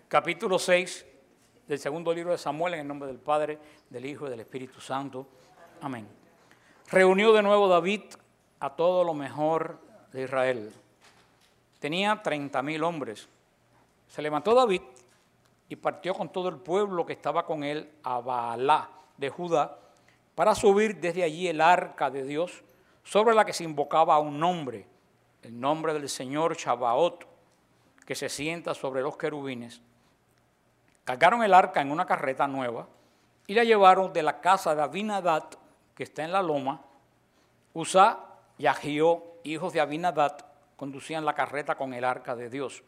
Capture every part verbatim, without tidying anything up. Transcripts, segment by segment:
capítulo seis del segundo libro de Samuel, en el nombre del Padre, del Hijo y del Espíritu Santo. Amén. Reunió de nuevo David a todo lo mejor de Israel. Tenía treinta mil hombres. Se levantó David y partió con todo el pueblo que estaba con él a Baalá de Judá para subir desde allí el arca de Dios, sobre la que se invocaba a un nombre, el nombre del Señor Chabaot, que se sienta sobre los querubines. Cargaron el arca en una carreta nueva y la llevaron de la casa de Abinadab, que está en la loma. Uzá y Ahió, hijos de Abinadab, conducían la carreta con el arca de Dios.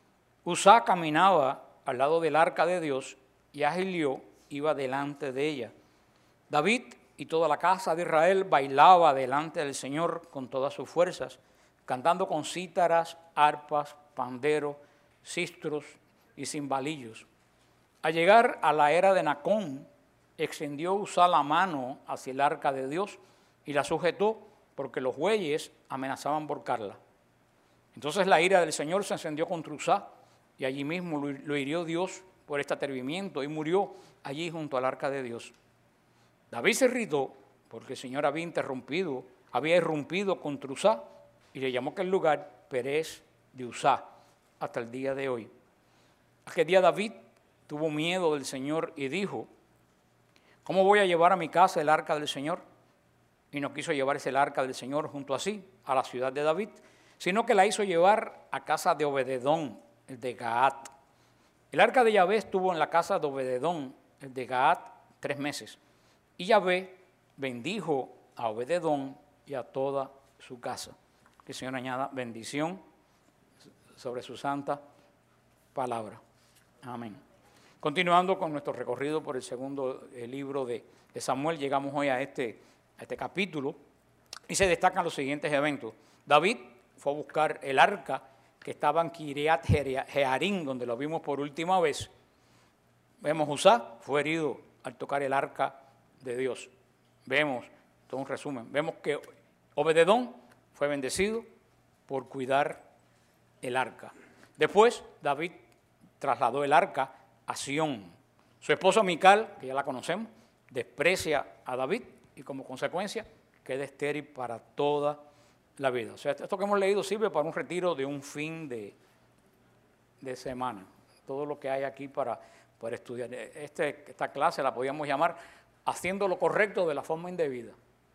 Uzá caminaba al lado del arca de Dios y Ahilió iba delante de ella. David y toda la casa de Israel bailaba delante del Señor con todas sus fuerzas, cantando con cítaras, arpas, panderos, sistros y cimbalillos. Al llegar a la era de Nacón, extendió Uzá la mano hacia el arca de Dios y la sujetó porque los bueyes amenazaban volcarla. Entonces la ira del Señor se encendió contra Uzá y allí mismo lo, lo hirió Dios por este atrevimiento y murió allí junto al arca de Dios. David se irritó porque el Señor había interrumpido, había irrumpido contra Uzá y le llamó aquel lugar Perez de Uzá hasta el día de hoy. Aquel día David tuvo miedo del Señor y dijo: ¿cómo voy a llevar a mi casa el arca del Señor? Y no quiso llevarse el arca del Señor junto a sí, a la ciudad de David, sino que la hizo llevar a casa de Obededón, el de Gaat. El arca de Yahvé estuvo en la casa de Obededón, el de Gaat, tres meses. Y Yahvé bendijo a Obededón y a toda su casa. Que el Señor añada bendición sobre su santa palabra. Amén. Continuando con nuestro recorrido por el segundo eh, libro de, de Samuel, llegamos hoy a este, a este capítulo y se destacan los siguientes eventos. David fue a buscar el arca que estaba en Kiriat Jearim, donde lo vimos por última vez. Vemos Uzá fue herido al tocar el arca de Dios. Vemos, todo un resumen, vemos que Obededón fue bendecido por cuidar el arca. Después David trasladó el arca a Sión. Su esposa Mical, que ya la conocemos, desprecia a David y como consecuencia queda estéril para toda la vida. O sea, esto que hemos leído sirve para un retiro de un fin de, de semana. Todo lo que hay aquí para, para estudiar. Este, esta clase la podíamos llamar haciendo lo correcto de la forma indebida,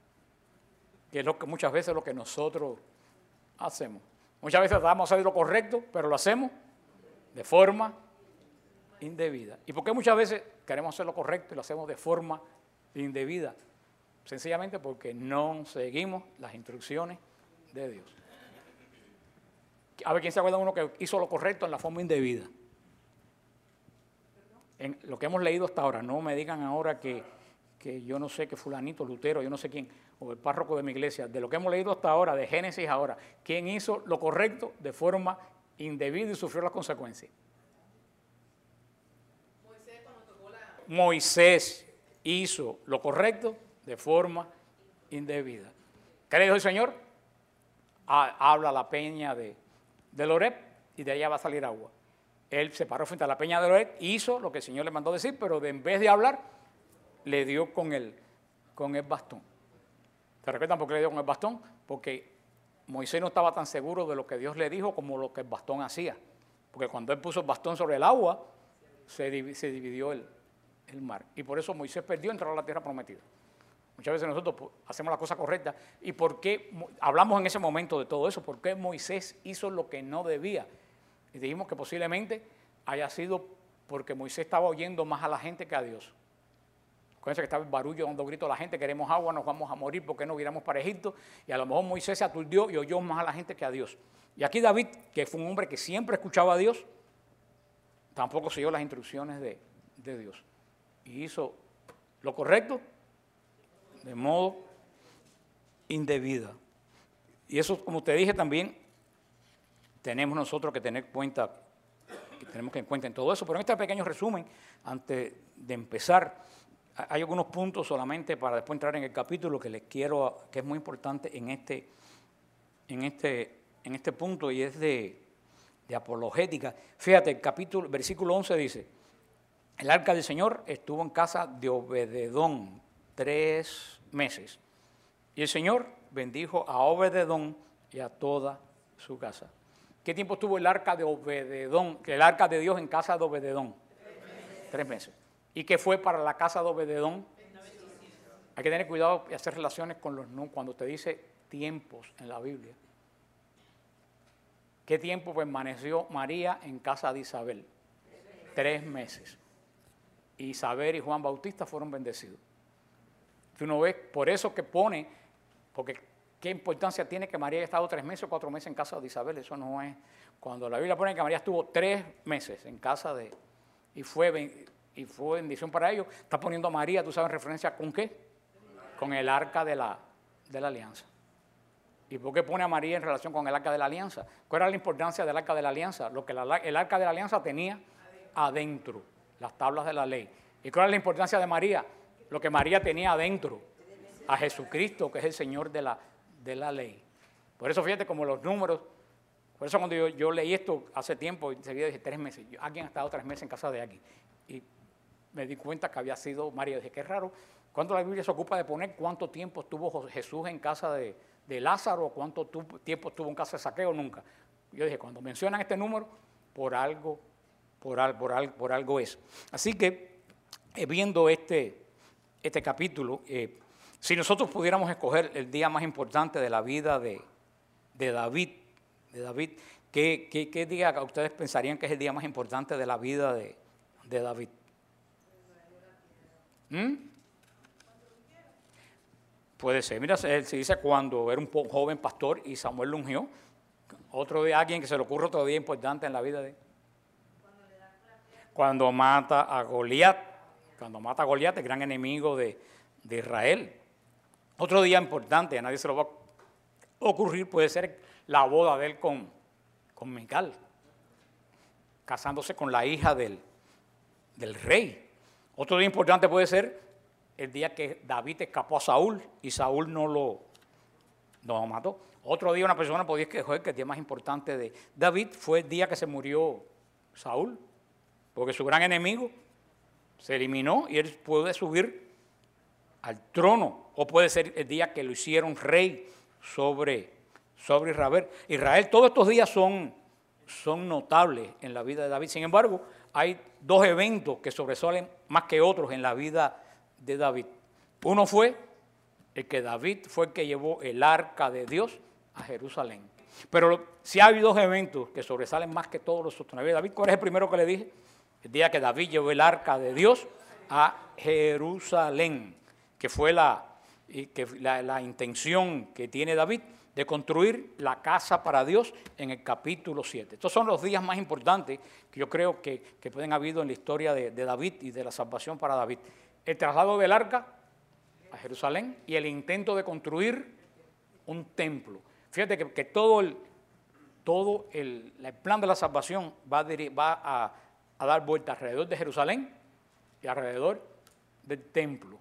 que es lo que muchas veces lo que nosotros hacemos. Muchas veces tratamos de hacer lo correcto, pero lo hacemos de forma indebida. ¿Y por qué muchas veces queremos hacer lo correcto y lo hacemos de forma indebida? Sencillamente porque no seguimos las instrucciones de Dios. A ver, ¿quién se acuerda de uno que hizo lo correcto en la forma indebida? En lo que hemos leído hasta ahora, no me digan ahora que, que yo no sé, que fulanito, Lutero, yo no sé quién, o el párroco de mi iglesia, de lo que hemos leído hasta ahora, de Génesis ahora, ¿quién hizo lo correcto de forma indebida y sufrió las consecuencias? Moisés, cuando tocó la... Moisés hizo lo correcto de forma indebida. ¿Qué le dijo el Señor? Habla la peña de, de Oreb y de allá va a salir agua. Él se paró frente a la peña de Oreb, hizo lo que el Señor le mandó decir, pero de, en vez de hablar, le dio con el, con el bastón. ¿Se recuerdan por qué le dio con el bastón? Porque Moisés no estaba tan seguro de lo que Dios le dijo como lo que el bastón hacía. Porque cuando él puso el bastón sobre el agua, se, se dividió el, el mar. Y por eso Moisés perdió entrar a la tierra prometida. Muchas veces nosotros hacemos la cosa correcta. ¿Y por qué? Hablamos en ese momento de todo eso. ¿Por qué Moisés hizo lo que no debía? Y dijimos que posiblemente haya sido porque Moisés estaba oyendo más a la gente que a Dios. Acuérdense que estaba el barullo dando gritos a la gente: queremos agua, nos vamos a morir, ¿por qué no hubiéramos para Egipto? Y a lo mejor Moisés se aturdió y oyó más a la gente que a Dios. Y aquí David, que fue un hombre que siempre escuchaba a Dios, tampoco siguió las instrucciones de, de Dios. Y hizo lo correcto de modo indebida. Y eso, como te dije también, tenemos nosotros que tener cuenta, que tenemos que en cuenta en todo eso. Pero en este pequeño resumen, antes de empezar, hay algunos puntos solamente para después entrar en el capítulo que les quiero, que es muy importante en este, en este, en este punto, y es de de apologética. Fíjate, el capítulo, versículo once dice, el arca del Señor estuvo en casa de Obededón tres meses. Y el Señor bendijo a Obededón y a toda su casa. ¿Qué tiempo estuvo el arca de Obededón, el arca de Dios en casa de Obededón? Tres meses. Tres meses. ¿Y qué fue para la casa de Obededón? Hay que tener cuidado y hacer relaciones con los números cuando te dice tiempos en la Biblia. ¿Qué tiempo permaneció María en casa de Isabel? Tres meses. Isabel y Juan Bautista fueron bendecidos. Tú no ves, por eso que pone, porque qué importancia tiene que María haya estado tres meses o cuatro meses en casa de Isabel. Eso no es, cuando la Biblia pone que María estuvo tres meses en casa de, y fue, y fue bendición para ellos, está poniendo a María, tú sabes, en referencia con qué, con el arca de la, de la alianza. ¿Y por qué pone a María en relación con el arca de la alianza? ¿Cuál era la importancia del arca de la alianza? Lo que la, el arca de la alianza tenía adentro, las tablas de la ley. ¿Y cuál es la importancia de María? Lo que María tenía adentro, a Jesucristo, que es el Señor de la, de la ley. Por eso fíjate como los números, por eso cuando yo, yo leí esto hace tiempo, enseguida dije tres meses, yo, alguien ha estado tres meses en casa de aquí. Y me di cuenta que había sido María. Dije, qué raro, ¿cuándo la Biblia se ocupa de poner cuánto tiempo estuvo Jesús en casa de, de Lázaro, cuánto tu, tiempo estuvo en casa de Zaqueo? Nunca. Yo dije, cuando mencionan este número, por algo, por, al, por, al, por algo es. Así que, eh, viendo este, este capítulo, eh, si nosotros pudiéramos escoger el día más importante de la vida de, de David, de David, ¿qué, qué, qué día ustedes pensarían que es el día más importante de la vida de, de David? ¿Mm? Puede ser. Mira, se, se dice cuando era un joven pastor y Samuel lo ungió. Otro día, alguien que se le ocurre otro día importante en la vida de cuando mata a Goliat, cuando mata a Goliat, el gran enemigo de, de Israel. Otro día importante, a nadie se lo va a ocurrir, puede ser la boda de él con, con Mical, casándose con la hija del, del rey. Otro día importante puede ser el día que David escapó a Saúl y Saúl no lo, no lo mató. Otro día una persona podría escoger que el día más importante de David fue el día que se murió Saúl, porque su gran enemigo se eliminó y él puede subir al trono, o puede ser el día que lo hicieron rey sobre, sobre Israel. Israel, todos estos días son, son notables en la vida de David. Sin embargo, hay dos eventos que sobresalen más que otros en la vida de David. Uno fue el que David fue el que llevó el arca de Dios a Jerusalén. Pero si hay dos eventos que sobresalen más que todos los otros. David, ¿cuál es el primero que le dije? El día que David llevó el arca de Dios a Jerusalén, que fue la, que la, la intención que tiene David de construir la casa para Dios en el capítulo siete. Estos son los días más importantes que yo creo que, que pueden haber habido en la historia de, de David y de la salvación para David. El traslado del arca a Jerusalén y el intento de construir un templo. Fíjate que, que todo, el, todo el, el plan de la salvación va, a, va a, a dar vuelta alrededor de Jerusalén y alrededor del templo.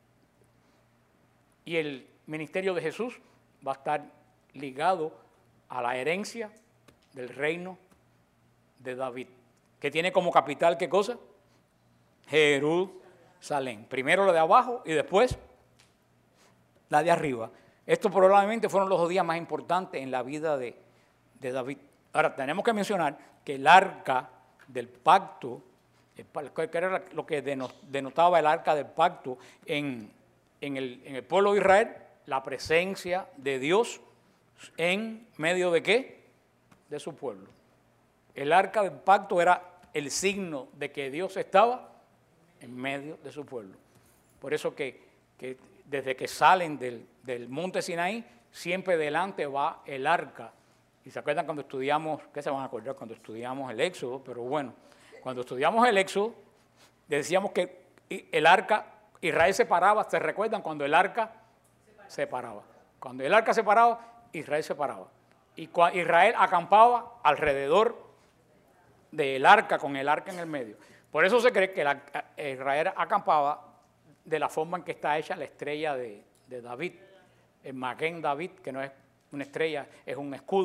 Y el ministerio de Jesús va a estar ligado a la herencia del reino de David, que tiene como capital, ¿qué cosa? Jerusalén. Primero la de abajo y después la de arriba. Estos probablemente fueron los dos días más importantes en la vida de, de David. Ahora, tenemos que mencionar que el arca del pacto, que era lo que denotaba el arca del pacto en, en, el, en el pueblo de Israel, la presencia de Dios en medio de ¿qué? De su pueblo. El arca del pacto era el signo de que Dios estaba en medio de su pueblo. Por eso que, que desde que salen del, del monte Sinaí, siempre delante va el arca. Y se acuerdan cuando estudiamos, ¿qué se van a acordar cuando estudiamos el Éxodo? Pero bueno, cuando estudiamos el Éxodo, decíamos que el arca, Israel se paraba, ¿se recuerdan? Cuando el arca se paraba. Cuando el arca se paraba, Israel se paraba. Y Israel acampaba alrededor del arca, con el arca en el medio. Por eso se cree que la, Israel acampaba de la forma en que está hecha la estrella de, de David. El Maguen David, que no es una estrella, es un escudo.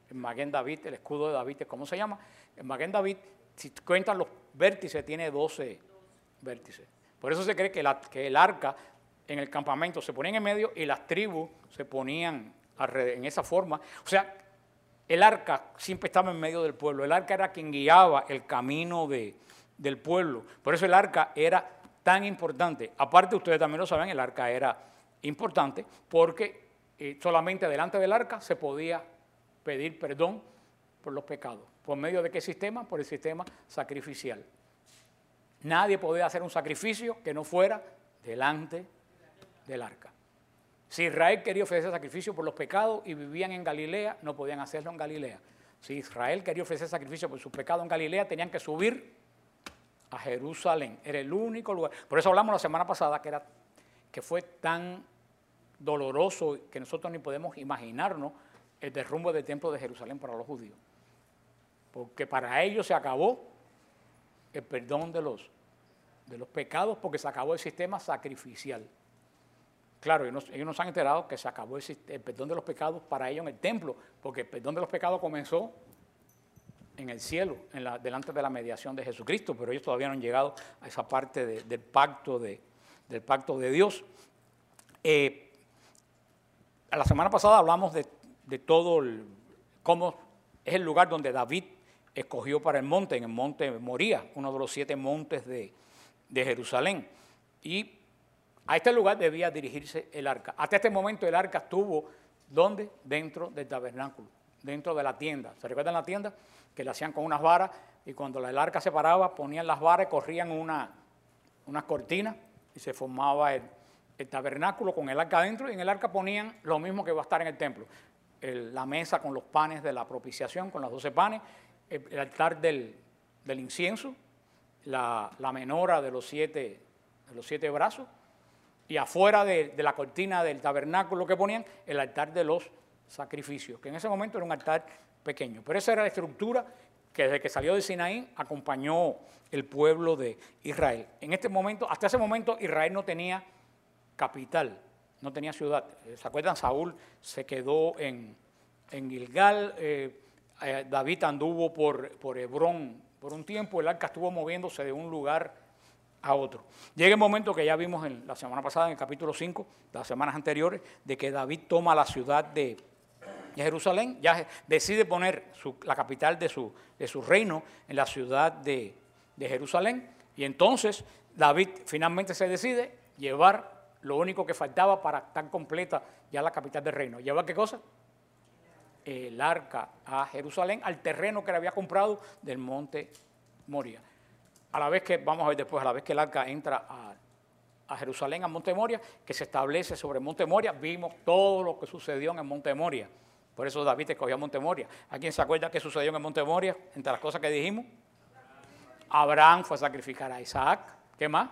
el Maguen David, el escudo de David, ¿cómo se llama? El Maguen David, si cuentan los vértices, tiene doce vértices. Por eso se cree que, la, que el arca en el campamento se ponía en medio y las tribus se ponían en esa forma. O sea, el arca siempre estaba en medio del pueblo. El arca era quien guiaba el camino de, del pueblo. Por eso el arca era tan importante. Aparte, ustedes también lo saben, el arca era importante porque eh, solamente delante del arca se podía pedir perdón por los pecados. ¿Por medio de qué sistema? Por el sistema sacrificial. Nadie podía hacer un sacrificio que no fuera delante del arca. Si Israel quería ofrecer sacrificio por los pecados y vivían en Galilea, no podían hacerlo en Galilea. Si Israel quería ofrecer sacrificio por sus pecados en Galilea, tenían que subir a Jerusalén. Era el único lugar. Por eso hablamos la semana pasada que, era, que fue tan doloroso que nosotros ni podemos imaginarnos el derrumbe del templo de Jerusalén para los judíos. Porque para ellos se acabó el perdón de los, de los pecados porque se acabó el sistema sacrificial. Claro, ellos no, ellos no se han enterado que se acabó el, el perdón de los pecados para ellos en el templo, porque el perdón de los pecados comenzó en el cielo, en la, delante de la mediación de Jesucristo, pero ellos todavía no han llegado a esa parte de, del, pacto de, del pacto de Dios. Eh, la semana pasada hablamos de, de todo, el, cómo es el lugar donde David escogió para el monte, en el monte Moría, uno de los siete montes de, de Jerusalén. Y a este lugar debía dirigirse el arca. Hasta este momento el arca estuvo, ¿dónde? Dentro del tabernáculo, dentro de la tienda. ¿Se recuerdan la tienda? Que la hacían con unas varas y cuando el arca se paraba ponían las varas y corrían una, unas cortinas y se formaba el, el tabernáculo con el arca adentro y en el arca ponían lo mismo que va a estar en el templo. El, la mesa con los panes de la propiciación, con los doce panes, el, el altar del, del incienso, la, la menora de los siete, de los siete brazos, y afuera de, de la cortina del tabernáculo que ponían, el altar de los sacrificios, que en ese momento era un altar pequeño. Pero esa era la estructura que desde que salió de Sinaí acompañó el pueblo de Israel. En este momento, hasta ese momento Israel no tenía capital, no tenía ciudad. ¿Se acuerdan? Saúl se quedó en, en Gilgal, eh, eh, David anduvo por, por Hebrón por un tiempo, el arca estuvo moviéndose de un lugar a otro. Llega el momento que ya vimos en la semana pasada, en el capítulo cinco, las semanas anteriores, de que David toma la ciudad de, de Jerusalén, ya decide poner su, la capital de su, de su reino en la ciudad de, de Jerusalén, y entonces David finalmente se decide llevar lo único que faltaba para estar completa ya la capital del reino. ¿Llevar qué cosa? El arca a Jerusalén, al terreno que le había comprado del monte Moría. A la vez que, vamos a ver después, a la vez que el arca entra a, a Jerusalén, a Monte Moria, que se establece sobre Monte Moria, vimos todo lo que sucedió en el Monte Moria. Por eso David escogió a Monte Moria. ¿Alguien se acuerda qué sucedió en el Monte Moria? Entre las cosas que dijimos. Abraham fue a sacrificar a Isaac. ¿Qué más?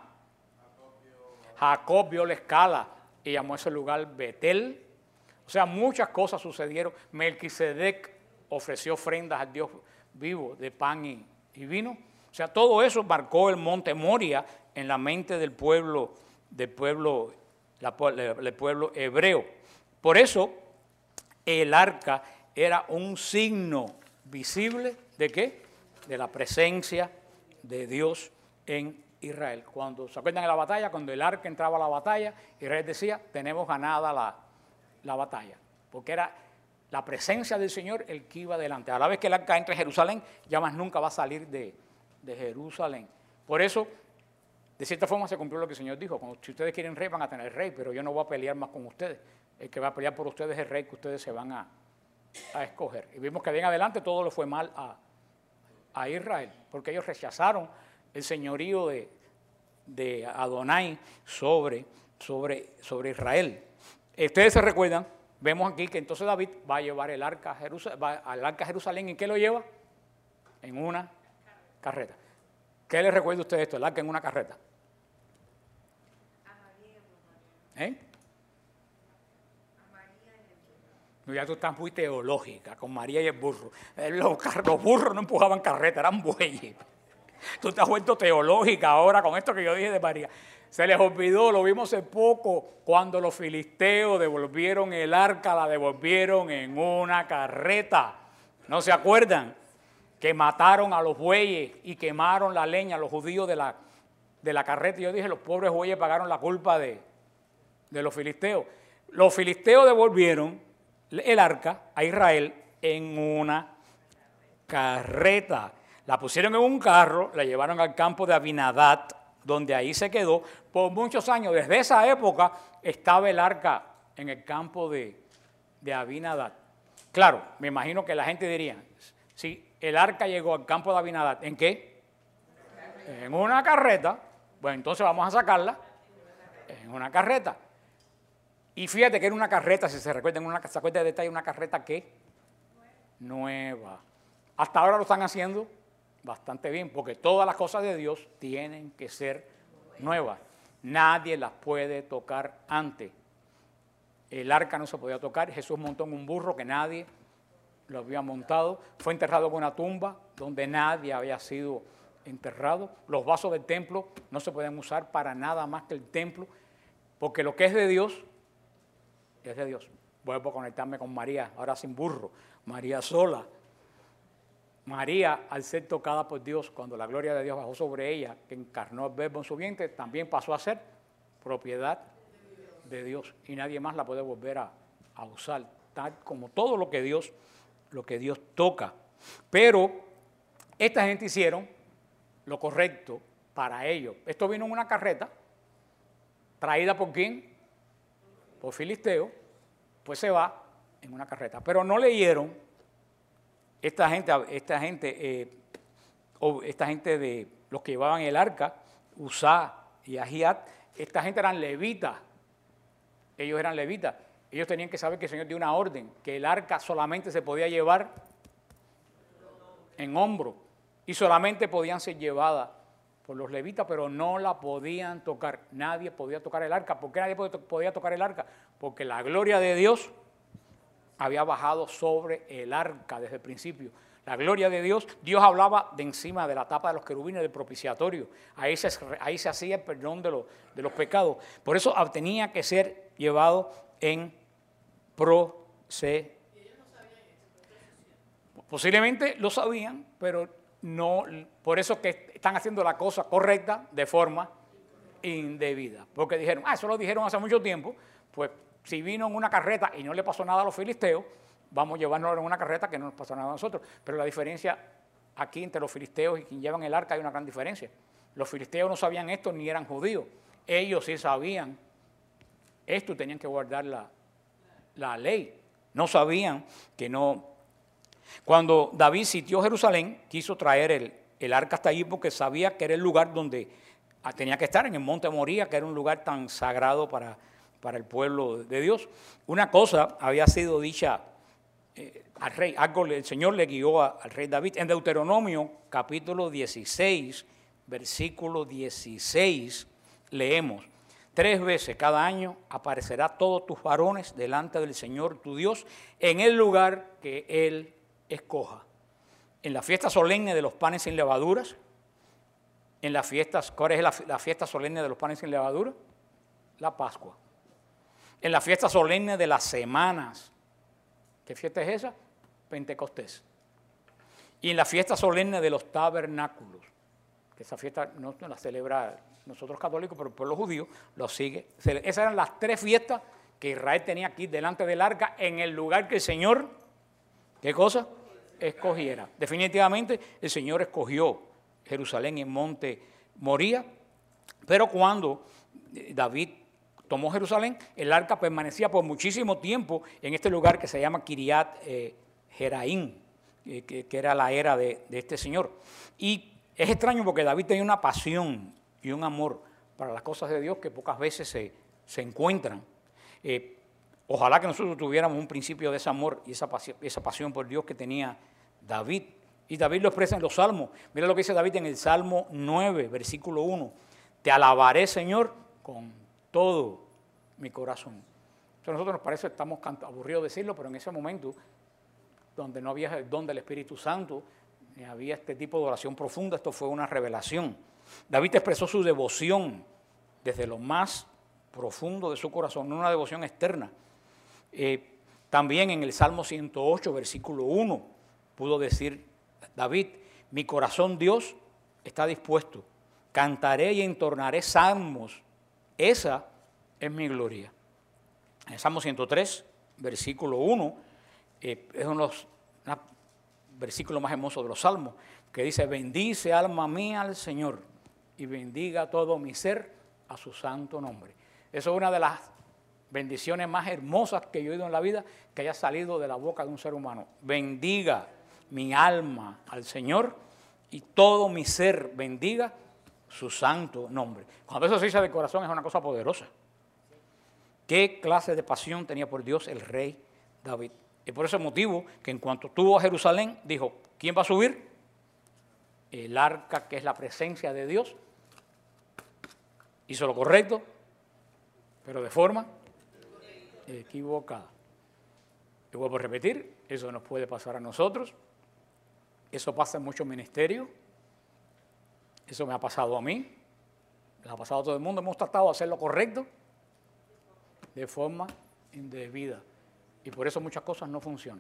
Jacob vio la escala y llamó a ese lugar Betel. O sea, muchas cosas sucedieron. Melquisedec ofreció ofrendas al Dios vivo de pan y, y vino. O sea, todo eso marcó el monte Moria en la mente del pueblo, del pueblo, la, del pueblo hebreo. Por eso, el arca era un signo visible ¿de qué? De la presencia de Dios en Israel. Cuando se acuerdan de la batalla, cuando el arca entraba a la batalla, Israel decía, tenemos ganada la, la batalla, porque era la presencia del Señor el que iba adelante. A la vez que el arca entra en Jerusalén, ya más nunca va a salir de de Jerusalén. Por eso, de cierta forma se cumplió lo que el Señor dijo, cuando, si ustedes quieren rey van a tener rey, pero yo no voy a pelear más con ustedes, el que va a pelear por ustedes es el rey que ustedes se van a, a escoger. Y vimos que bien adelante todo le fue mal a, a Israel, porque ellos rechazaron el señorío de, de Adonai sobre, sobre, sobre Israel. Ustedes se recuerdan, vemos aquí que entonces David va a llevar el arca a Jerusalén, va al arca a Jerusalén, ¿en qué lo lleva? En una carreta. ¿Qué les recuerda a ustedes esto? El arca en una carreta. ¿Eh? No, ya tú estás muy teológica con María y el burro. Los, los burros no empujaban carreta, eran bueyes. Tú te has vuelto teológica ahora con esto que yo dije de María. Se les olvidó, lo vimos hace poco, cuando los filisteos devolvieron el arca, la devolvieron en una carreta. ¿No se acuerdan? Que mataron a los bueyes y quemaron la leña, los judíos de la, de la carreta. Y yo dije, los pobres bueyes pagaron la culpa de, de los filisteos. Los filisteos devolvieron el arca a Israel en una carreta. La pusieron en un carro, la llevaron al campo de Abinadab, donde ahí se quedó por muchos años. Desde esa época estaba el arca en el campo de, de Abinadab. Claro, me imagino que la gente diría, si el arca llegó al campo de Abinadab, ¿en qué? En una carreta. Bueno, entonces vamos a sacarla en una carreta. Y fíjate que era una carreta, si se recuerdan, una, se acuerdan de detalle, una carreta ¿qué? Nueva. Hasta ahora lo están haciendo bastante bien, porque todas las cosas de Dios tienen que ser nuevas. Nadie las puede tocar antes. El arca no se podía tocar. Jesús montó en un burro que nadie lo había montado. Fue enterrado en una tumba donde nadie había sido enterrado. Los vasos del templo no se pueden usar para nada más que el templo, porque lo que es de Dios, es de Dios. Vuelvo a conectarme con María, ahora sin burro, María sola. María, al ser tocada por Dios, cuando la gloria de Dios bajó sobre ella, que encarnó el verbo en su vientre, también pasó a ser propiedad de Dios. Y nadie más la puede volver a, a usar, tal como todo lo que Dios, lo que Dios toca. Pero esta gente hicieron lo correcto para ellos. Esto vino en una carreta, traída por quién, por filisteo, pues se va en una carreta. Pero no leyeron. Esta gente, esta gente, eh, o esta gente de los que llevaban el arca, Uzá y Ahiat, esta gente eran levitas. Ellos eran levitas. Ellos tenían que saber que el Señor dio una orden, que el arca solamente se podía llevar en hombro y solamente podían ser llevadas por los levitas, pero no la podían tocar. Nadie podía tocar el arca. ¿Por qué nadie podía tocar el arca? Porque la gloria de Dios había bajado sobre el arca desde el principio. La gloria de Dios, Dios hablaba de encima de la tapa de los querubines del propiciatorio. Ahí se, ahí se hacía el perdón de los, de los pecados. Por eso tenía que ser llevado en procesión. Posiblemente lo sabían, pero no, por eso que están haciendo la cosa correcta de forma indebida. Porque dijeron, ah, eso lo dijeron hace mucho tiempo, pues si vino en una carreta y no le pasó nada a los filisteos, vamos a llevarnos en una carreta que no nos pasó nada a nosotros. Pero la diferencia aquí entre los filisteos y quien llevan el arca hay una gran diferencia. Los filisteos no sabían esto ni eran judíos. Ellos sí sabían esto y tenían que guardar la, la ley. No sabían que no. Cuando David sitió Jerusalén, quiso traer el, el arca hasta allí porque sabía que era el lugar donde tenía que estar, en el monte Moría, que era un lugar tan sagrado para para el pueblo de Dios. Una cosa había sido dicha eh, al rey, algo el Señor le guió a, al rey David. En Deuteronomio capítulo dieciséis, versículo dieciséis, leemos, tres veces cada año aparecerá todos tus varones delante del Señor tu Dios en el lugar que Él escoja. En la fiesta solemne de los panes sin levaduras, en las fiestas, ¿cuál es la, la fiesta solemne de los panes sin levadura? La Pascua. En la fiesta solemne de las semanas. ¿Qué fiesta es esa? Pentecostés. Y en la fiesta solemne de los tabernáculos, que esa fiesta no, no la celebra nosotros católicos, pero el pueblo judío lo sigue. Esas eran las tres fiestas que Israel tenía aquí delante del arca en el lugar que el Señor, ¿qué cosa? Escogiera. Definitivamente el Señor escogió Jerusalén en monte Moría, pero cuando David tomó Jerusalén, el arca permanecía por muchísimo tiempo en este lugar que se llama Kiriat eh, Jeraín, eh, que, que era la era de, de este señor. Y es extraño porque David tenía una pasión y un amor para las cosas de Dios que pocas veces se, se encuentran. Eh, ojalá que nosotros tuviéramos un principio de ese amor y esa pasión, esa pasión por Dios que tenía David. Y David lo expresa en los salmos. Mira lo que dice David en el Salmo nueve, versículo uno. Te alabaré, Señor, con todo mi corazón. Entonces a nosotros nos parece, estamos aburridos de decirlo, pero en ese momento, donde no había el don del Espíritu Santo, ni había este tipo de oración profunda, esto fue una revelación. David expresó su devoción desde lo más profundo de su corazón, no una devoción externa. Eh, también en el Salmo ciento ocho, versículo uno, pudo decir David, mi corazón, Dios, está dispuesto. Cantaré y entonaré salmos. Esa es mi gloria. En el Salmo ciento tres, versículo uno, eh, es uno de los una, versículos más hermosos de los salmos, que dice, bendice alma mía al Señor y bendiga todo mi ser a su santo nombre. Eso es una de las bendiciones más hermosas que yo he oído en la vida, que haya salido de la boca de un ser humano. Bendiga mi alma al Señor y todo mi ser bendiga su santo nombre. Cuando eso se dice de corazón es una cosa poderosa. ¿Qué clase de pasión tenía por Dios el rey David? Y por ese motivo que en cuanto estuvo a Jerusalén, dijo, ¿quién va a subir? El arca, que es la presencia de Dios. Hizo lo correcto, pero de forma equivocada. Y vuelvo a repetir, eso nos puede pasar a nosotros. Eso pasa en muchos ministerios. Eso me ha pasado a mí. Me ha pasado a todo el mundo. Hemos tratado de hacer lo correcto de forma indebida. Y por eso muchas cosas no funcionan.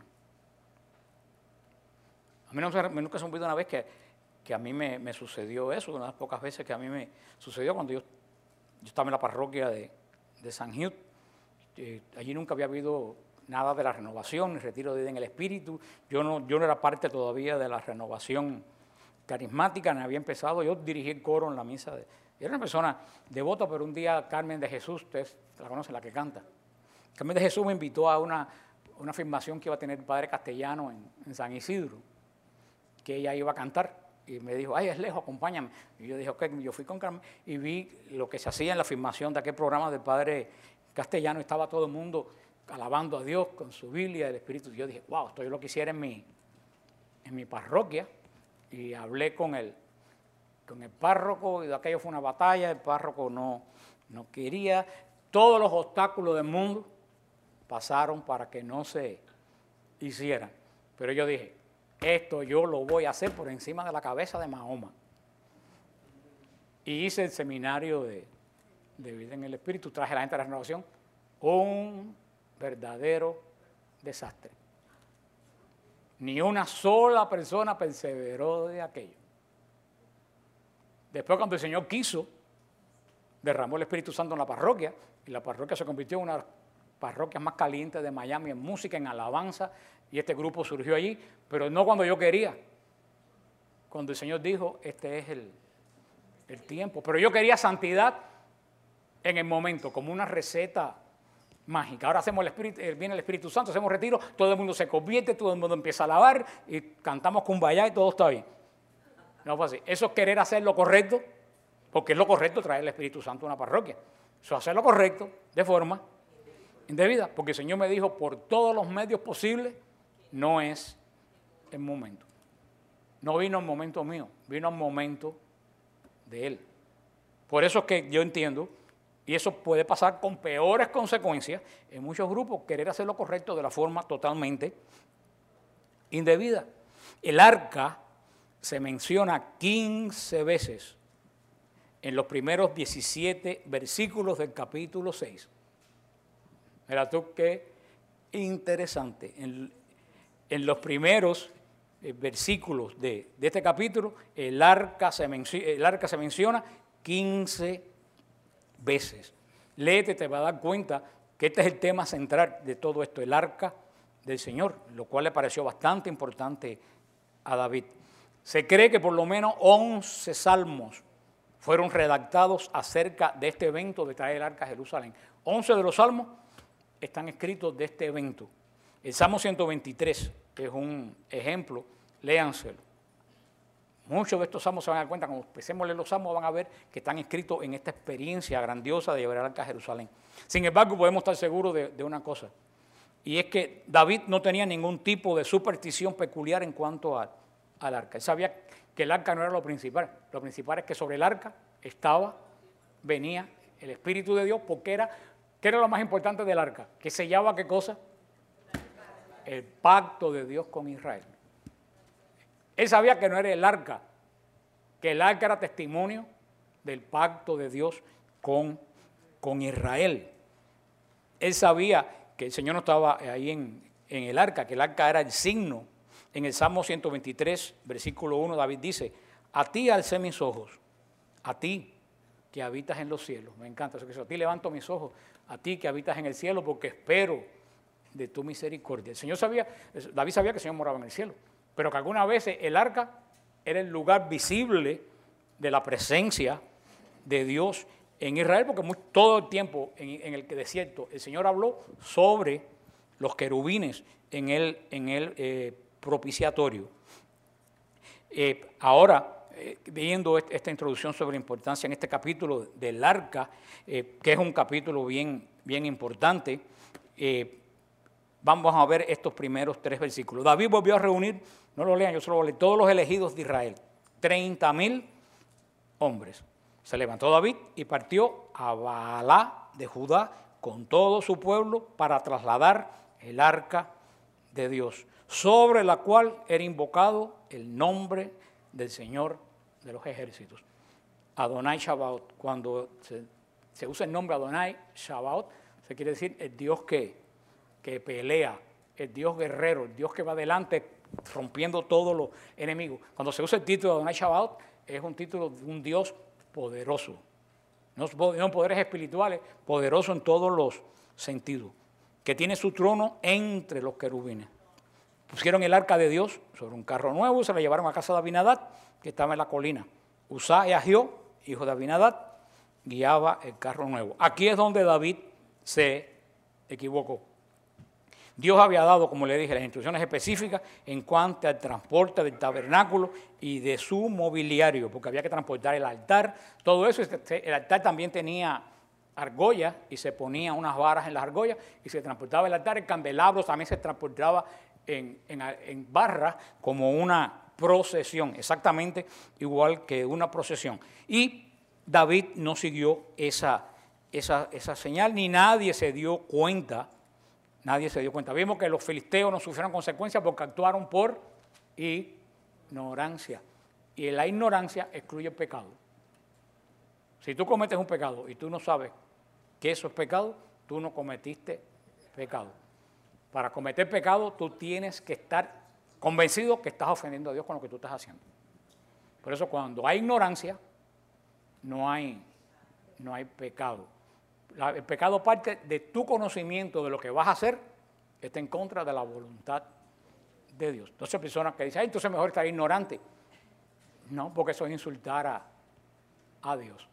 A mí, no, a mí nunca se me olvidó una vez que, que a mí me, me sucedió eso, una de las pocas veces que a mí me sucedió cuando yo, yo estaba en la parroquia de, de San Hugh. Eh, allí nunca había habido nada de la renovación, ni retiro de vida en el Espíritu. Yo no, yo no era parte todavía de la renovación carismática, ni había empezado. Yo dirigí el coro en la misa. De, era una persona devota, pero un día Carmen de Jesús, ustedes la conocen, la que canta. Carmen de Jesús me invitó a una, una afirmación que iba a tener el padre Castellano en, en San Isidro, que ella iba a cantar. Y me dijo, ay, es lejos, acompáñame. Y yo dije, ok, yo fui con Carmen y vi lo que se hacía en la afirmación de aquel programa del padre Castellano. Estaba todo el mundo alabando a Dios con su Biblia, el Espíritu. Y yo dije, wow, esto yo lo quisiera en mi, en mi parroquia. Y hablé con el, con el párroco, y aquello fue una batalla. El párroco no, no quería. Todos los obstáculos del mundo pasaron para que no se hicieran. Pero yo dije, esto yo lo voy a hacer por encima de la cabeza de Mahoma. Y hice el seminario de, de vida en el Espíritu, traje a la gente de la renovación, un verdadero desastre. Ni una sola persona perseveró de aquello. Después, cuando el Señor quiso, derramó el Espíritu Santo en la parroquia, y la parroquia se convirtió en una de las parroquias más calientes de Miami en música, en alabanza, y este grupo surgió allí, pero no cuando yo quería. Cuando el Señor dijo, este es el, el tiempo. Pero yo quería santidad en el momento, como una receta mágica. Ahora hacemos el Espíritu, viene el Espíritu Santo, hacemos retiro, todo el mundo se convierte, todo el mundo empieza a alabar y cantamos Kumbaya y todo está bien. No fue así. Eso es querer hacer lo correcto, porque es lo correcto traer el Espíritu Santo a una parroquia. Eso es hacer lo correcto de forma indebida, porque el Señor me dijo, por todos los medios posibles, no es el momento. No vino el momento mío, vino el momento de Él. Por eso es que yo entiendo, y eso puede pasar con peores consecuencias en muchos grupos, querer hacer lo correcto de la forma totalmente indebida. El arca se menciona quince veces en los primeros diecisiete versículos del capítulo seis. Mira tú qué interesante. En, en los primeros eh, versículos de, de este capítulo, el arca, se el arca se menciona quince veces. Léete, te va a dar cuenta que este es el tema central de todo esto, el arca del Señor, lo cual le pareció bastante importante a David. Se cree que por lo menos once salmos fueron redactados acerca de este evento de traer el arca a Jerusalén. once de los salmos están escritos de este evento. El Salmo ciento veintitrés, que es un ejemplo, léanselo. Muchos de estos salmos se van a dar cuenta, cuando empecemos a leer los salmos van a ver que están escritos en esta experiencia grandiosa de llevar el arca a Jerusalén. Sin embargo, podemos estar seguros de, de una cosa, y es que David no tenía ningún tipo de superstición peculiar en cuanto a, al arca. Él sabía que el arca no era lo principal. Lo principal es que sobre el arca estaba, venía el Espíritu de Dios, porque era, ¿qué era lo más importante del arca? Que sellaba, ¿qué cosa? El pacto de Dios con Israel. Él sabía que no era el arca, que el arca era testimonio del pacto de Dios con, con Israel. Él sabía que el Señor no estaba ahí en, en el arca, que el arca era el signo, En el Salmo ciento veintitrés, versículo uno, David dice, a ti alcé mis ojos, a ti que habitas en los cielos. Me encanta eso, que a ti levanto mis ojos, a ti que habitas en el cielo, porque espero de tu misericordia. El Señor sabía, David sabía que el Señor moraba en el cielo, pero que algunas veces el arca era el lugar visible de la presencia de Dios en Israel, porque muy, todo el tiempo en, en el desierto el Señor habló sobre los querubines en el, en el eh, propiciatorio. Eh, ahora, eh, viendo esta introducción sobre la importancia en este capítulo del arca, eh, que es un capítulo bien, bien importante, eh, vamos a ver estos primeros tres versículos. David volvió a reunir, no lo lean, yo solo voy a leer, todos los elegidos de Israel, treinta mil hombres. Se levantó David y partió a Baalá de Judá con todo su pueblo para trasladar el arca de Dios, sobre la cual era invocado el nombre del Señor de los ejércitos. Adonai Shabaot, cuando se, se usa el nombre Adonai Shabaot, se quiere decir el Dios que, que pelea, el Dios guerrero, el Dios que va adelante rompiendo todos los enemigos. Cuando se usa el título de Adonai Shabaot, es un título de un Dios poderoso, no, no poderes espirituales, poderoso en todos los sentidos, que tiene su trono entre los querubines. Pusieron el arca de Dios sobre un carro nuevo y se la llevaron a casa de Abinadab, que estaba en la colina. Uzá y Ahió, hijo de Abinadab, guiaba el carro nuevo. Aquí es donde David se equivocó. Dios había dado, como le dije, las instrucciones específicas en cuanto al transporte del tabernáculo y de su mobiliario, porque había que transportar el altar, todo eso. El altar también tenía argollas y se ponían unas varas en las argollas y se transportaba el altar. El candelabro también se transportaba en, en, en barras como una procesión, exactamente igual que una procesión. Y David no siguió esa, esa, esa señal, ni nadie se dio cuenta. Nadie se dio cuenta. Vimos que los filisteos no sufrieron consecuencias porque actuaron por ignorancia. Y la ignorancia excluye el pecado. Si tú cometes un pecado y tú no sabes que eso es pecado, tú no cometiste pecado. Para cometer pecado tú tienes que estar convencido que estás ofendiendo a Dios con lo que tú estás haciendo. Por eso cuando hay ignorancia, no hay, no hay pecado. La, el pecado parte de tu conocimiento de lo que vas a hacer, está en contra de la voluntad de Dios. Entonces personas que dicen, ay, entonces mejor estar ignorante. No, porque eso es insultar a, a Dios.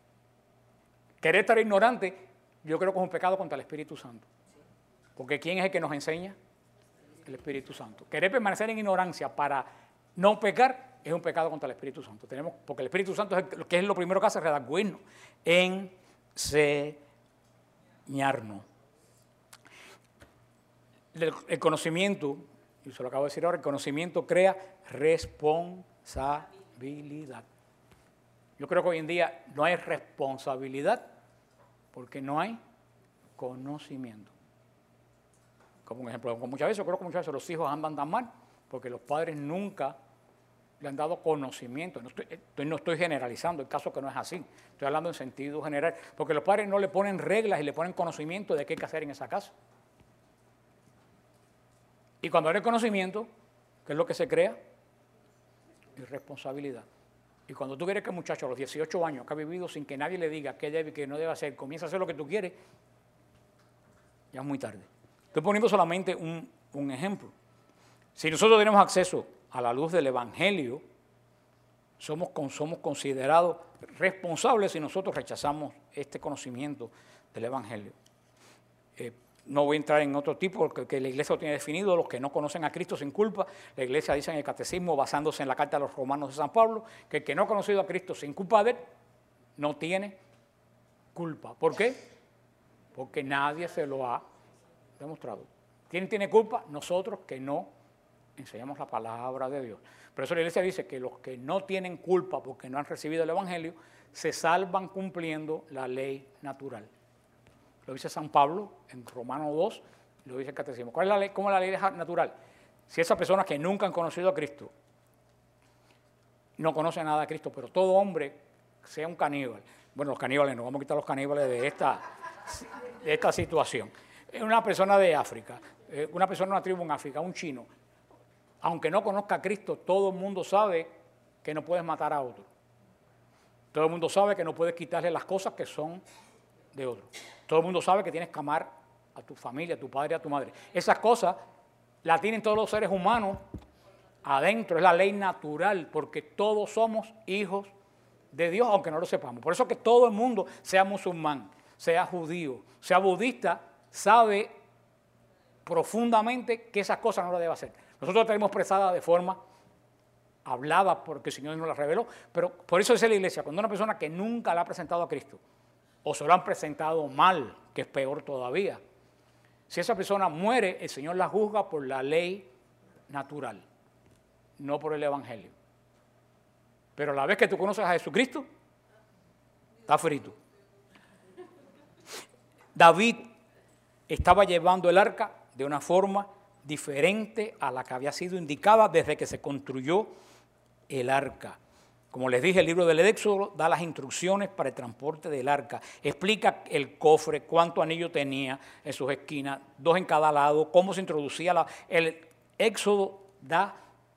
Querer estar ignorante, yo creo que es un pecado contra el Espíritu Santo. Porque ¿quién es el que nos enseña? El Espíritu Santo. Querer permanecer en ignorancia para no pecar es un pecado contra el Espíritu Santo. Tenemos, porque el Espíritu Santo es el, que es lo primero que hace, redarguirnos, enseñarnos. El, el conocimiento, y se lo acabo de decir ahora, el conocimiento crea responsabilidad. Yo creo que hoy en día no hay responsabilidad porque no hay conocimiento. Como un ejemplo, muchas veces, yo creo que muchas veces los hijos andan tan mal porque los padres nunca le han dado conocimiento. No estoy, no estoy generalizando, el caso que no es así. Estoy hablando en sentido general. Porque los padres no le ponen reglas y le ponen conocimiento de qué hay que hacer en esa casa. Y cuando hay conocimiento, ¿qué es lo que se crea? Irresponsabilidad. Y cuando tú quieres que el muchacho a los dieciocho años, que ha vivido sin que nadie le diga qué debe y qué no debe hacer, comienza a hacer lo que tú quieres, ya es muy tarde. Estoy poniendo solamente un, un ejemplo. Si nosotros tenemos acceso a la luz del Evangelio, somos, somos considerados responsables si nosotros rechazamos este conocimiento del Evangelio. Eh, no voy a entrar en otro tipo, porque que la Iglesia lo tiene definido, los que no conocen a Cristo sin culpa. La Iglesia dice en el Catecismo, basándose en la Carta a los Romanos de San Pablo, que el que no ha conocido a Cristo sin culpa de él, no tiene culpa. ¿Por qué? Porque nadie se lo ha demostrado. ¿Quién tiene culpa? Nosotros que no enseñamos la palabra de Dios. Por eso la Iglesia dice que los que no tienen culpa porque no han recibido el Evangelio, se salvan cumpliendo la ley natural. Lo dice San Pablo en Romanos dos, lo dice el Catecismo. ¿Cuál es la ley? ¿Cómo es la ley natural? Si esas personas que nunca han conocido a Cristo, no conocen nada de Cristo, pero todo hombre sea un caníbal. Bueno, los caníbales, no vamos a quitar los caníbales de esta, de esta situación. Una persona de África, una persona de una tribu en África, un chino, aunque no conozca a Cristo, todo el mundo sabe que no puedes matar a otro. Todo el mundo sabe que no puedes quitarle las cosas que son de otro. Todo el mundo sabe que tienes que amar a tu familia, a tu padre y a tu madre. Esas cosas las tienen todos los seres humanos adentro, es la ley natural, porque todos somos hijos de Dios, aunque no lo sepamos. Por eso que todo el mundo, sea musulmán, sea judío, sea budista, sabe profundamente que esas cosas no las debe hacer. Nosotros las tenemos expresadas de forma hablada porque el Señor nos las reveló, pero por eso dice la iglesia, cuando una persona que nunca la ha presentado a Cristo, o se lo han presentado mal, que es peor todavía, si esa persona muere, el Señor la juzga por la ley natural, no por el Evangelio. Pero a la vez que tú conoces a Jesucristo, está frito. David estaba llevando el arca de una forma diferente a la que había sido indicada desde que se construyó el arca. Como les dije, el libro del Éxodo da las instrucciones para el transporte del arca. Explica el cofre, cuánto anillo tenía en sus esquinas, dos en cada lado, cómo se introducía. La, el Éxodo da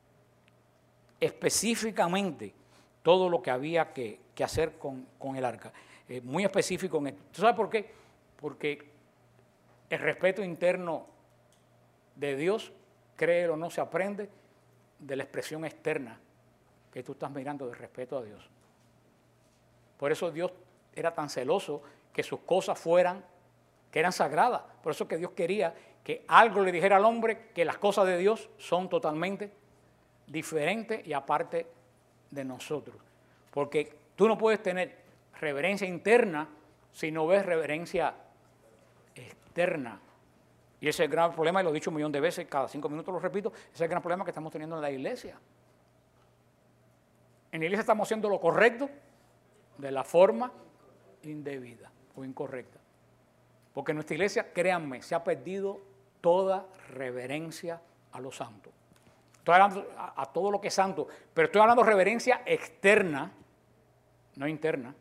específicamente todo lo que había que, que hacer con, con el arca. Eh, muy específico en esto. ¿Tú sabes por qué? Porque el respeto interno de Dios, créelo o no, se aprende de la expresión externa que tú estás mirando de respeto a Dios. Por eso Dios era tan celoso que sus cosas fueran, que eran sagradas. Por eso que Dios quería que algo le dijera al hombre que las cosas de Dios son totalmente diferentes y aparte de nosotros. Porque tú no puedes tener reverencia interna si no ves reverencia externa. Y ese es el gran problema, y lo he dicho un millón de veces, cada cinco minutos lo repito, ese es el gran problema que estamos teniendo en la iglesia. En la iglesia estamos haciendo lo correcto de la forma indebida o incorrecta. Porque en nuestra iglesia, créanme, se ha perdido toda reverencia a los santos. Estoy hablando a, a todo lo que es santo, pero estoy hablando de reverencia externa, no interna.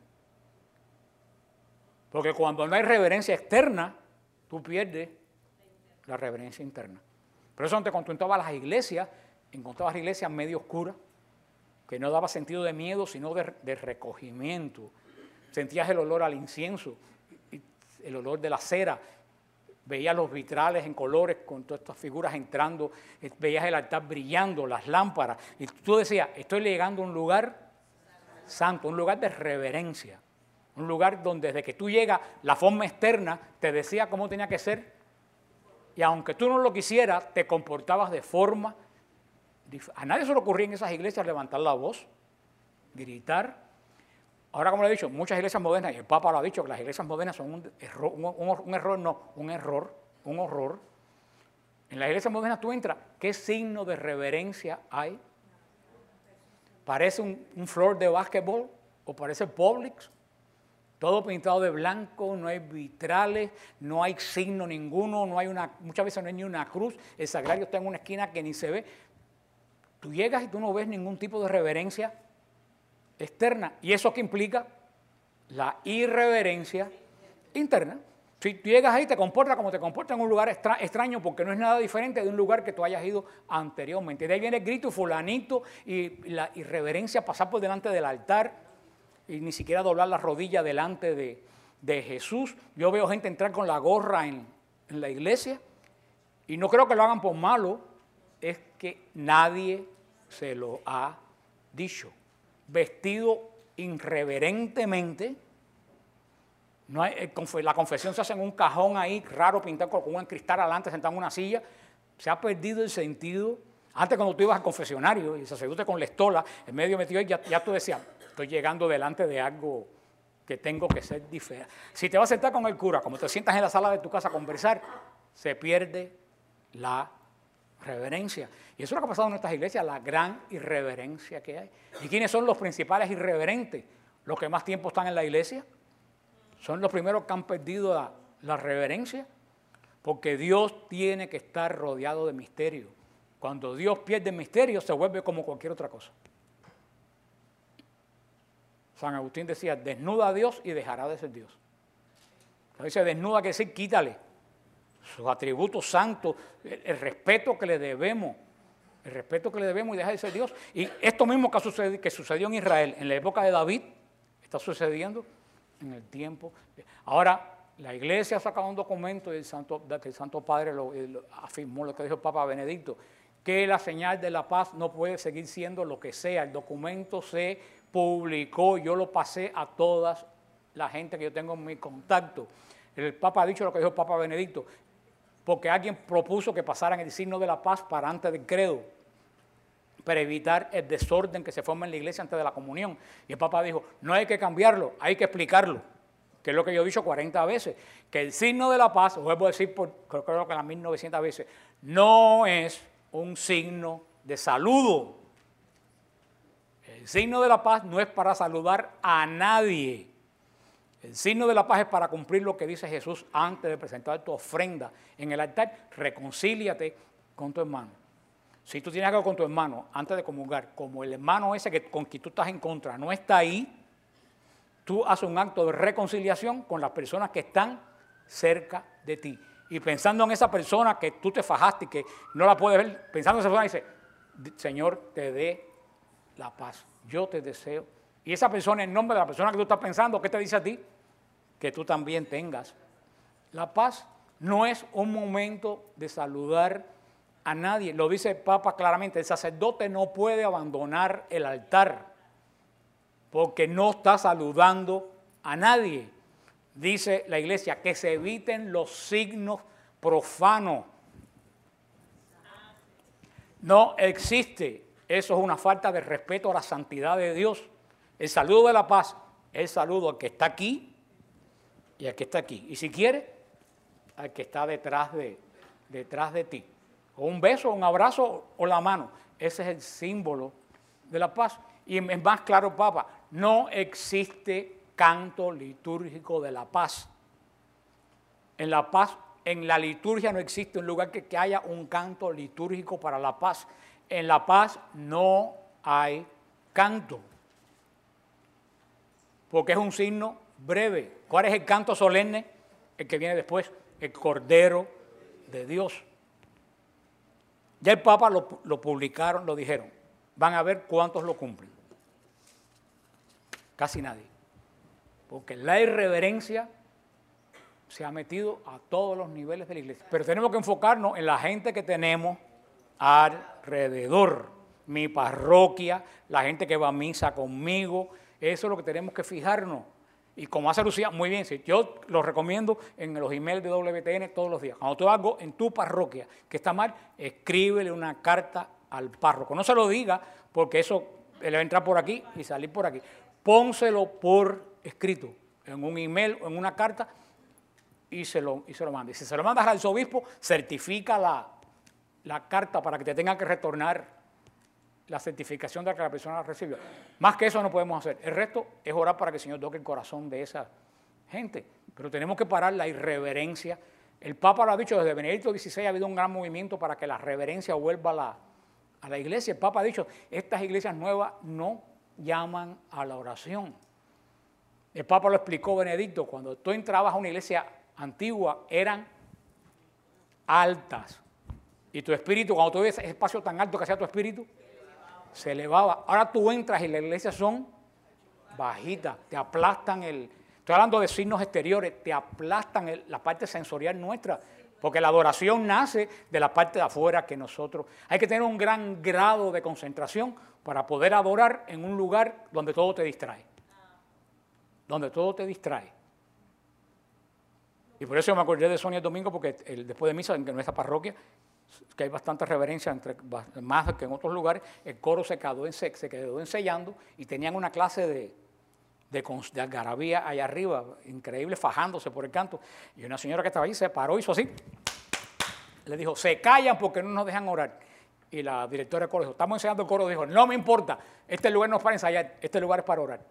Porque cuando no hay reverencia externa, tú pierdes la reverencia interna. Por eso cuando tú entrabas a las iglesias, encontrabas iglesias medio oscuras, que no daba sentido de miedo, sino de, de recogimiento. Sentías el olor al incienso, el olor de la cera, veías los vitrales en colores con todas estas figuras entrando, veías el altar brillando, las lámparas, y tú decías, estoy llegando a un lugar santo, un lugar de reverencia, un lugar donde desde que tú llegas, la forma externa te decía cómo tenía que ser, y aunque tú no lo quisieras, te comportabas de forma. A nadie se le ocurría en esas iglesias levantar la voz, gritar. Ahora, como le he dicho, muchas iglesias modernas, y el Papa lo ha dicho, que las iglesias modernas son un error, un, un, un error, no, un error, un horror. En las iglesias modernas tú entras, ¿qué signo de reverencia hay? ¿Parece un, un flor de básquetbol o parece Publix? Todo pintado de blanco, no hay vitrales, no hay signo ninguno, no hay una, muchas veces no hay ni una cruz, el sagrario está en una esquina que ni se ve. Tú llegas y tú no ves ningún tipo de reverencia externa. ¿Y eso qué implica? La irreverencia interna. Si tú llegas ahí, te comportas como te comportas en un lugar extra, extraño, porque no es nada diferente de un lugar que tú hayas ido anteriormente. De ahí viene el grito, fulanito, y la irreverencia, pasar por delante del altar, y ni siquiera doblar la rodilla delante de, de Jesús. Yo veo gente entrar con la gorra en, en la iglesia, y no creo que lo hagan por malo, es que nadie se lo ha dicho. Vestido irreverentemente, no hay, la confesión se hace en un cajón ahí, raro, pintado con un cristal adelante, sentado en una silla. Se ha perdido el sentido. Antes, cuando tú ibas al confesionario y el sacerdote con la estola, en medio metido, ya, ya tú decías, estoy llegando delante de algo que tengo que ser diferente. Si te vas a sentar con el cura, como te sientas en la sala de tu casa a conversar, se pierde la reverencia. Y eso es lo que ha pasado en nuestras iglesias, la gran irreverencia que hay. ¿Y quiénes son los principales irreverentes? Los que más tiempo están en la iglesia. Son los primeros que han perdido la, la reverencia. Porque Dios tiene que estar rodeado de misterio. Cuando Dios pierde el misterio, se vuelve como cualquier otra cosa. San Agustín decía, desnuda a Dios y dejará de ser Dios. Cuando dice desnuda, quiere decir quítale sus atributos santos, el, el respeto que le debemos el respeto que le debemos y dejar de ser Dios. Y esto mismo que sucedió, que sucedió en Israel en la época de David, está sucediendo en el tiempo. Ahora, la iglesia ha sacado un documento y el Santo, que el Santo Padre lo, lo afirmó, lo que dijo el Papa Benedicto, que la señal de la paz no puede seguir siendo lo que sea. El documento se publicó, yo lo pasé a toda la gente que yo tengo en mi contacto. El Papa ha dicho lo que dijo el Papa Benedicto, porque alguien propuso que pasaran el signo de la paz para antes del credo, para evitar el desorden que se forma en la iglesia antes de la comunión. Y el Papa dijo, no hay que cambiarlo, hay que explicarlo, que es lo que yo he dicho cuarenta veces, que el signo de la paz, vuelvo a decir por, creo que las mil novecientas veces, no es un signo de saludo. El signo de la paz no es para saludar a nadie. El signo de la paz es para cumplir lo que dice Jesús antes de presentar tu ofrenda en el altar. Reconcíliate con tu hermano. Si tú tienes algo con tu hermano antes de comulgar, como el hermano ese que, con quien tú estás en contra no está ahí, tú haces un acto de reconciliación con las personas que están cerca de ti. Y pensando en esa persona que tú te fajaste y que no la puedes ver, pensando en esa persona, dice, Señor, te dé la paz. Yo te deseo. Y esa persona, en nombre de la persona que tú estás pensando, ¿qué te dice a ti? Que tú también tengas la paz. No es un momento de saludar a nadie. Lo dice el Papa claramente, el sacerdote no puede abandonar el altar porque no está saludando a nadie. Dice la iglesia que se eviten los signos profanos. No existe. Eso es una falta de respeto a la santidad de Dios. El saludo de la paz es el saludo al que está aquí y al que está aquí. Y si quiere, al que está detrás de, detrás de ti. O un beso, un abrazo o la mano. Ese es el símbolo de la paz. Y es más claro, Papa, no existe canto litúrgico de la paz. En la paz, en la liturgia no existe un lugar que, que haya un canto litúrgico para la paz. En la paz no hay canto, porque es un signo breve. ¿Cuál es el canto solemne? El que viene después, el Cordero de Dios. Ya el Papa lo, lo publicaron, lo dijeron. Van a ver cuántos lo cumplen. Casi nadie. Porque la irreverencia se ha metido a todos los niveles de la iglesia. Pero tenemos que enfocarnos en la gente que tenemos alrededor. Mi parroquia, la gente que va a misa conmigo. Eso es lo que tenemos que fijarnos. Y como hace Lucía, muy bien, sí, yo lo recomiendo en los emails de W T N todos los días. Cuando tú algo en tu parroquia que está mal, escríbele una carta al párroco. No se lo diga porque eso él va a entrar por aquí y salir por aquí. Pónselo por escrito, en un email o en una carta y se lo, y se lo manda. Y si se lo mandas al arzobispo, certifica la, la carta para que te tenga que retornar la certificación de que la persona la recibió. Más que eso no podemos hacer. El resto es orar para que el Señor toque el corazón de esa gente. Pero tenemos que parar la irreverencia. El Papa lo ha dicho, desde Benedicto dieciséis ha habido un gran movimiento para que la reverencia vuelva a la, a la iglesia. El Papa ha dicho, estas iglesias nuevas no llaman a la oración. El Papa lo explicó Benedicto, cuando tú entrabas a una iglesia antigua eran altas. Y tu espíritu, cuando tú ves ese espacio tan alto que hacía tu espíritu, se elevaba. Ahora tú entras y las iglesias son bajitas, te aplastan el... Estoy hablando de signos exteriores, te aplastan el, la parte sensorial nuestra, porque la adoración nace de la parte de afuera que nosotros... Hay que tener un gran grado de concentración para poder adorar en un lugar donde todo te distrae. Donde todo te distrae. Y por eso yo me acordé de Sonia el domingo, porque el, después de misa en nuestra parroquia, que hay bastante reverencia, entre, más que en otros lugares, el coro se quedó, en, se quedó ensayando y tenían una clase de, de, de algarabía allá arriba, increíble, fajándose por el canto. Y una señora que estaba ahí se paró, hizo así, le dijo, se callan porque no nos dejan orar. Y la directora del coro dijo, estamos ensayando el coro, dijo, no me importa, este lugar no es para ensayar, este lugar es para orar.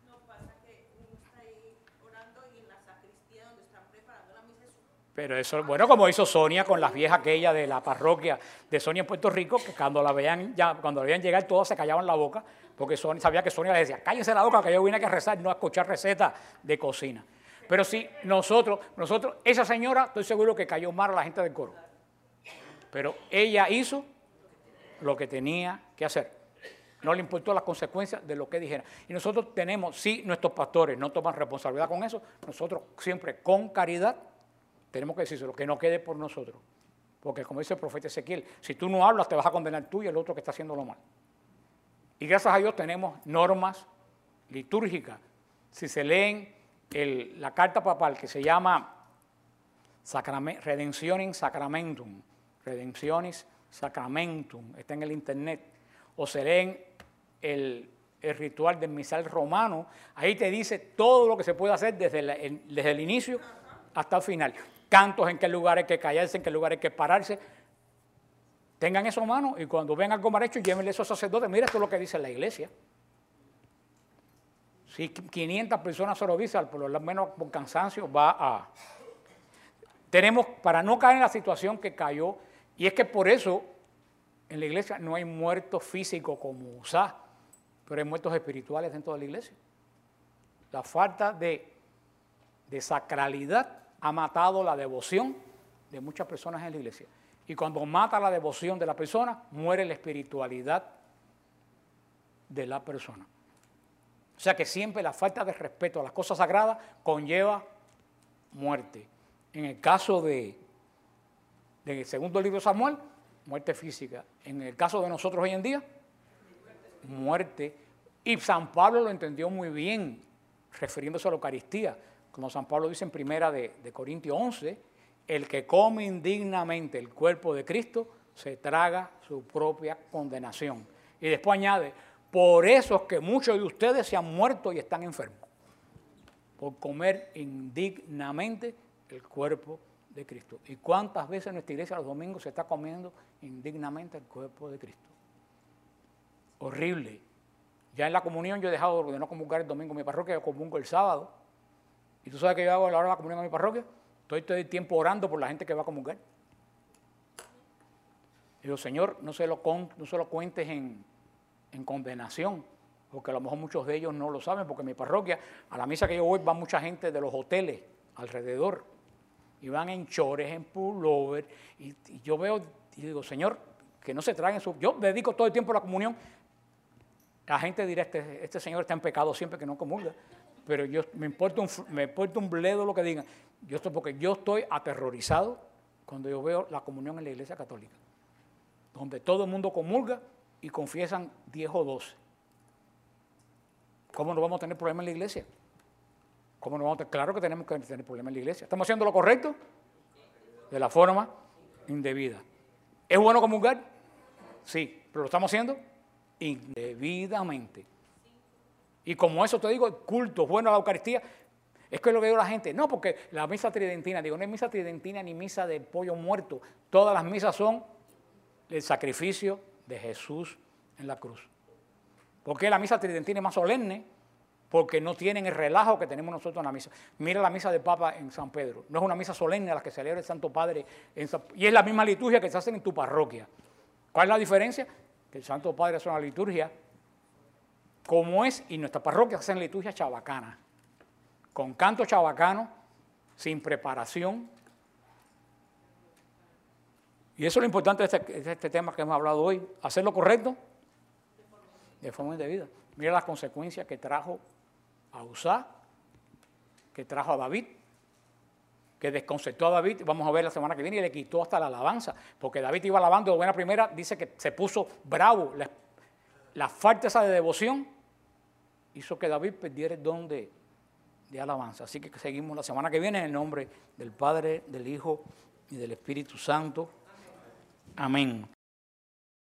Pero eso, bueno, como hizo Sonia con las viejas aquella de la parroquia de Sonia en Puerto Rico, que cuando la veían, ya, cuando la veían llegar todos se callaban la boca, porque Sonia, sabía que Sonia les decía, cállense la boca que yo vine aquí a rezar, no a escuchar recetas de cocina. Pero sí, nosotros, nosotros, esa señora, estoy seguro que cayó mal a la gente del coro. Pero ella hizo lo que tenía que hacer. No le importó las consecuencias de lo que dijera. Y nosotros tenemos, si nuestros pastores no toman responsabilidad con eso, nosotros siempre con caridad tenemos que decirse lo que no quede por nosotros. Porque como dice el profeta Ezequiel, si tú no hablas te vas a condenar tú y el otro que está haciendo lo mal. Y gracias a Dios tenemos normas litúrgicas. Si se leen el, la carta papal que se llama Redemptionis Sacramentum, Redemptionis Sacramentum, está en el internet, o se leen el, el ritual del misal romano, ahí te dice todo lo que se puede hacer desde, la, el, desde el inicio hasta el final. Cantos, en qué lugar hay que callarse, en qué lugar hay que pararse. Tengan eso a mano y cuando vean algo mal hecho, llévenle a esos sacerdotes. Mira esto es lo que dice la iglesia. Si quinientas personas se lo dicen, por lo menos por cansancio, va a... Tenemos, para no caer en la situación que cayó, y es que por eso en la iglesia no hay muertos físicos como U S A, pero hay muertos espirituales dentro de la iglesia. La falta de, de sacralidad ha matado la devoción de muchas personas en la iglesia. Y cuando mata la devoción de la persona, muere la espiritualidad de la persona. O sea que siempre la falta de respeto a las cosas sagradas conlleva muerte. En el caso de, del segundo libro de Samuel, muerte física. En el caso de nosotros hoy en día, muerte. Y San Pablo lo entendió muy bien, refiriéndose a la Eucaristía. Como San Pablo dice en primera de, de Corintios once, el que come indignamente el cuerpo de Cristo se traga su propia condenación. Y después añade, por eso es que muchos de ustedes se han muerto y están enfermos, por comer indignamente el cuerpo de Cristo. ¿Y cuántas veces en nuestra iglesia los domingos se está comiendo indignamente el cuerpo de Cristo? Horrible. Ya en la comunión yo he dejado de no comulgar el domingo en mi parroquia, yo comulgo el sábado. ¿Y tú sabes que yo hago a la hora de la comunión en mi parroquia? Estoy todo el tiempo orando por la gente que va a comulgar. Y digo, Señor, no se lo, con, no se lo cuentes en, en condenación, porque a lo mejor muchos de ellos no lo saben, porque en mi parroquia, a la misa que yo voy, va mucha gente de los hoteles alrededor, y van en chores, en pullover, y, y yo veo, y digo, Señor, que no se traigan su... Yo dedico todo el tiempo a la comunión. La gente dirá, este, este señor está en pecado siempre que no comulga, pero yo me importa un, me importa un bledo lo que digan. Yo estoy, porque yo estoy aterrorizado cuando yo veo la comunión en la iglesia católica, donde todo el mundo comulga y confiesan diez o doce. ¿Cómo no vamos a tener problemas en la iglesia? ¿Cómo no vamos a tener? Claro que tenemos que tener problemas en la iglesia. ¿Estamos haciendo lo correcto? De la forma indebida. ¿Es bueno comulgar? Sí, pero lo estamos haciendo indebidamente. Y como eso te digo, el culto bueno a la Eucaristía, es que lo que digo la gente, no, porque la misa tridentina, digo, no es misa tridentina ni misa de pollo muerto, todas las misas son el sacrificio de Jesús en la cruz. ¿Por qué la misa tridentina es más solemne? Porque no tienen el relajo que tenemos nosotros en la misa. Mira la misa del Papa en San Pedro, no es una misa solemne a la que celebra el Santo Padre, en San, y es la misma liturgia que se hace en tu parroquia. ¿Cuál es la diferencia? Que el Santo Padre hace una liturgia como es, y nuestra parroquia hace liturgia chabacana, con canto chabacano, sin preparación. Y eso es lo importante de este, de este tema que hemos hablado hoy, hacer lo correcto de forma indebida. Mira las consecuencias que trajo a Uzá, que trajo a David, que desconcertó a David, vamos a ver la semana que viene, y le quitó hasta la alabanza, porque David iba alabando de buena primera, dice que se puso bravo, la, la falta esa de devoción hizo que David perdiera el don de, de alabanza. Así que seguimos la semana que viene en el nombre del Padre, del Hijo y del Espíritu Santo. Amén.